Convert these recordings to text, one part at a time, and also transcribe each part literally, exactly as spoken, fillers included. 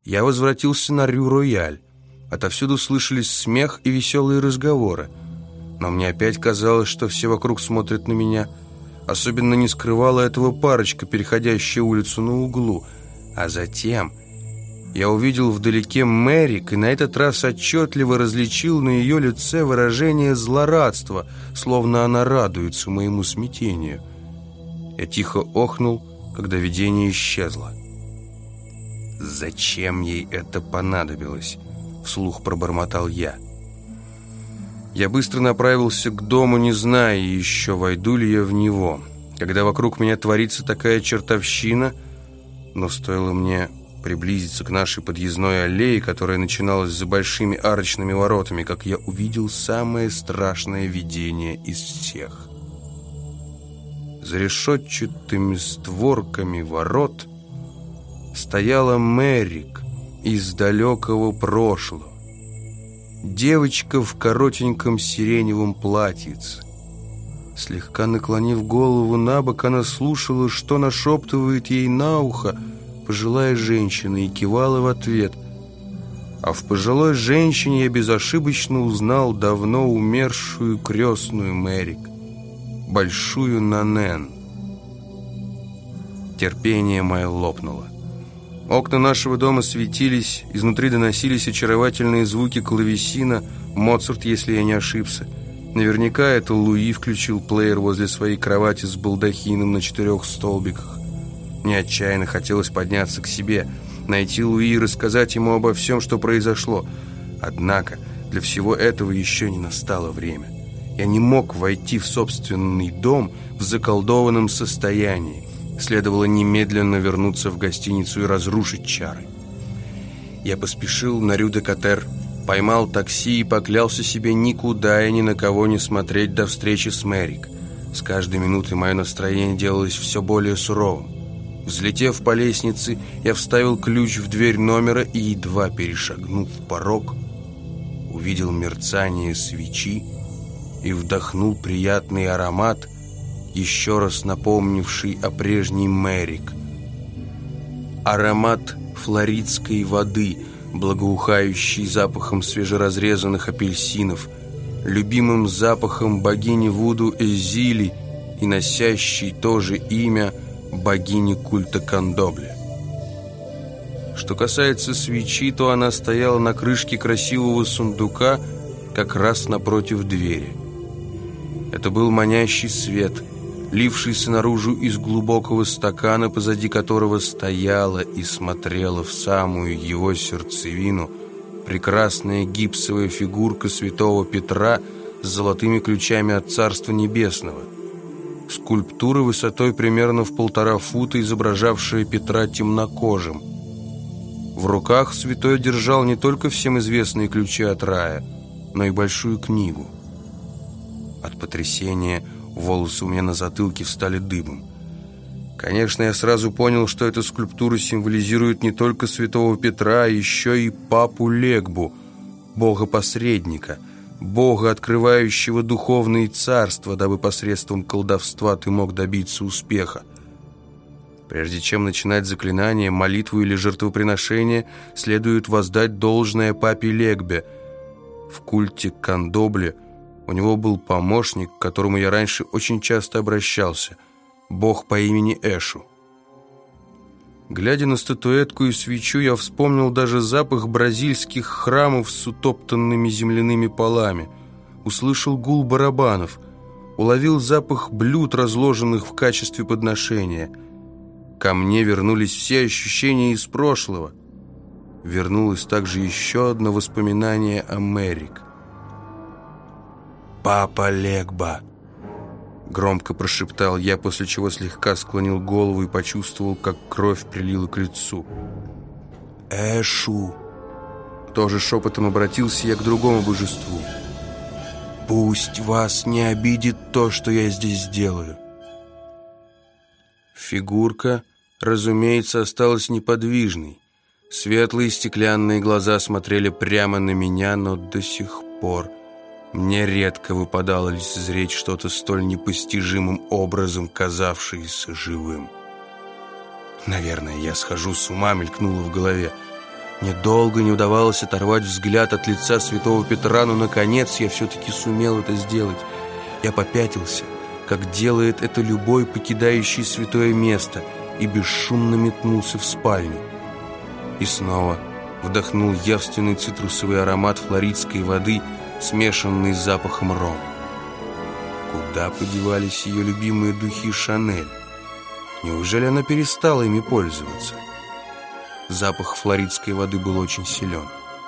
Я возвратился на Рю-Рояль. Отовсюду слышались смех и веселые разговоры. Но мне опять казалось, что все вокруг смотрят на меня. Особенно не скрывала этого парочка, переходящая улицу на углу. А затем я увидел вдалеке Мэрик, и на этот раз отчетливо различил на ее лице выражение злорадства, словно она радуется моему смятению. Я тихо охнул, когда видение исчезло. «Зачем ей это понадобилось?» — вслух пробормотал я. Я быстро направился к дому, не зная еще, войду ли я в него, когда вокруг меня творится такая чертовщина. Но стоило мне приблизиться к нашей подъездной аллее, которая начиналась за большими арочными воротами, как я увидел самое страшное видение из всех. За решетчатыми створками ворот стояла Мэрик из далекого прошлого. Девочка в коротеньком сиреневом платьице. Слегка наклонив голову на бок, она слушала, что нашептывает ей на ухо пожилая женщина, и кивала в ответ. А в пожилой женщине я безошибочно узнал давно умершую крестную Мэрик, большую Нанен. Терпение мое лопнуло. Окна нашего дома светились, изнутри доносились очаровательные звуки клавесина, Моцарт, если я не ошибся. Наверняка это Луи включил плеер возле своей кровати с балдахином на четырех столбиках. Мне отчаянно хотелось подняться к себе, найти Луи и рассказать ему обо всем, что произошло. Однако для всего этого еще не настало время. Я не мог войти в собственный дом в заколдованном состоянии. Следовало немедленно вернуться в гостиницу и разрушить чары. Я поспешил на Рю-де-Катер, поймал такси и поклялся себе никуда и ни на кого не смотреть до встречи с Мэрик. С каждой минутой мое настроение делалось все более суровым. Взлетев по лестнице, я вставил ключ в дверь номера и, едва перешагнув порог, увидел мерцание свечи и вдохнул приятный аромат, еще раз напомнивший о прежней Мэрик. Аромат флоридской воды, благоухающий запахом свежеразрезанных апельсинов, любимым запахом богини Вуду Эзили и носящий то же имя богини культа Кандобле. Что касается свечи, то она стояла на крышке красивого сундука как раз напротив двери. Это был манящий свет, лившийся наружу из глубокого стакана, позади которого стояла и смотрела в самую его сердцевину прекрасная гипсовая фигурка святого Петра с золотыми ключами от Царства Небесного. Скульптура высотой примерно в полтора фута, изображавшая Петра темнокожим. В руках святой держал не только всем известные ключи от рая, но и большую книгу. От потрясения волосы у меня на затылке встали дыбом. Конечно, я сразу понял, что эта скульптура символизирует не только святого Петра, а еще и папу Легбу, бога-посредника, бога, открывающего духовные царства, дабы посредством колдовства ты мог добиться успеха. Прежде чем начинать заклинание, молитву или жертвоприношение, следует воздать должное папе Легбе. В культе Кандобле у него был помощник, к которому я раньше очень часто обращался, бог по имени Эшу. Глядя на статуэтку и свечу, я вспомнил даже запах бразильских храмов с утоптанными земляными полами, услышал гул барабанов, уловил запах блюд, разложенных в качестве подношения. Ко мне вернулись все ощущения из прошлого. Вернулось также еще одно воспоминание о Мэрик. «Папа Легба!» — громко прошептал я, после чего слегка склонил голову и почувствовал, как кровь прилила к лицу. «Эшу!» — тоже шепотом обратился я к другому божеству. «Пусть вас не обидит то, что я здесь сделаю». Фигурка, разумеется, осталась неподвижной. Светлые стеклянные глаза смотрели прямо на меня, но до сих пор мне редко выпадало лицезреть что-то столь непостижимым образом казавшееся живым. Наверное, я схожу с ума, мелькнуло в голове. Мне долго не удавалось оторвать взгляд от лица святого Петра, но, наконец, я все-таки сумел это сделать. Я попятился, как делает это любой, покидающий святое место, и бесшумно метнулся в спальню. И снова вдохнул явственный цитрусовый аромат флоридской воды, смешанный с запахом рома. Куда подевались ее любимые духи Шанель? Неужели она перестала ими пользоваться? Запах флоридской воды был очень силен.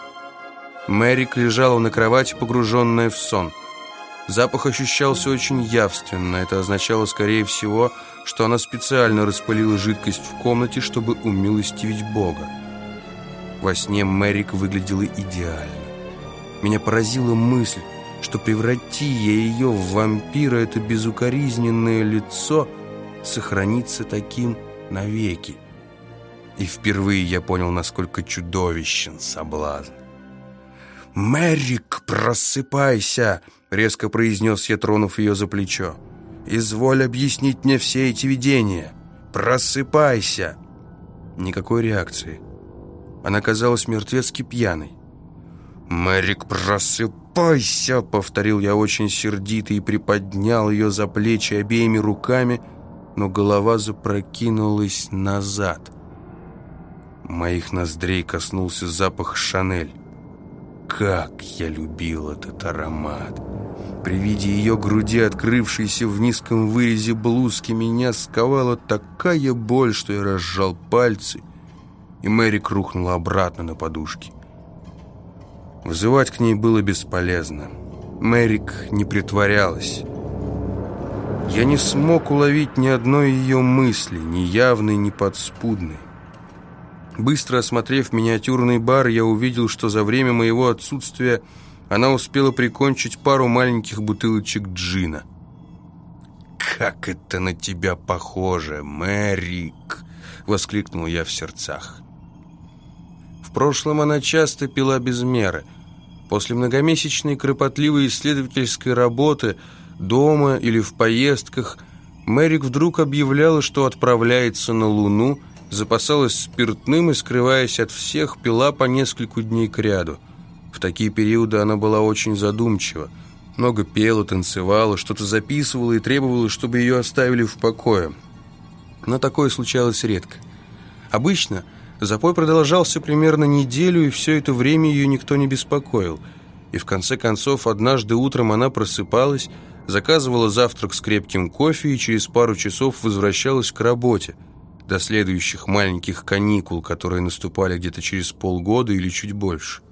Мэрик лежала на кровати, погруженная в сон. Запах ощущался очень явственно. Это означало, скорее всего, что она специально распылила жидкость в комнате, чтобы умилостивить Бога. Во сне Мэрик выглядела идеально. Меня поразила мысль, что преврати я ее в вампира, это безукоризненное лицо сохранится таким навеки. И впервые я понял, насколько чудовищен соблазн. «Мэрик, просыпайся!» — резко произнес я, тронув ее за плечо. «Изволь объяснить мне все эти видения! Просыпайся!» Никакой реакции. Она казалась мертвецки пьяной. «Мэрик, просыпайся!» — повторил я очень сердито и приподнял ее за плечи обеими руками, но голова запрокинулась назад. Моих ноздрей коснулся запах Шанель. Как я любил этот аромат! При виде ее груди, открывшейся в низком вырезе блузки, меня сковала такая боль, что я разжал пальцы, и Мэрик рухнула обратно на подушки. Взывать к ней было бесполезно. Мэрик не притворялась. Я не смог уловить ни одной ее мысли, ни явной, ни подспудной. Быстро осмотрев миниатюрный бар, я увидел, что за время моего отсутствия она успела прикончить пару маленьких бутылочек джина. «Как это на тебя похоже, Мэрик!» — воскликнул я в сердцах. В прошлом она часто пила без меры. После многомесячной кропотливой исследовательской работы дома или в поездках Мэрик вдруг объявляла, что отправляется на Луну, запасалась спиртным и, скрываясь от всех, пила по нескольку дней кряду. В такие периоды она была очень задумчива. Много пела, танцевала, что-то записывала и требовала, чтобы ее оставили в покое. Но такое случалось редко. Обычно запой продолжался примерно неделю, и все это время ее никто не беспокоил. И в конце концов, однажды утром она просыпалась, заказывала завтрак с крепким кофе и через пару часов возвращалась к работе, до следующих маленьких каникул, которые наступали где-то через полгода или чуть больше.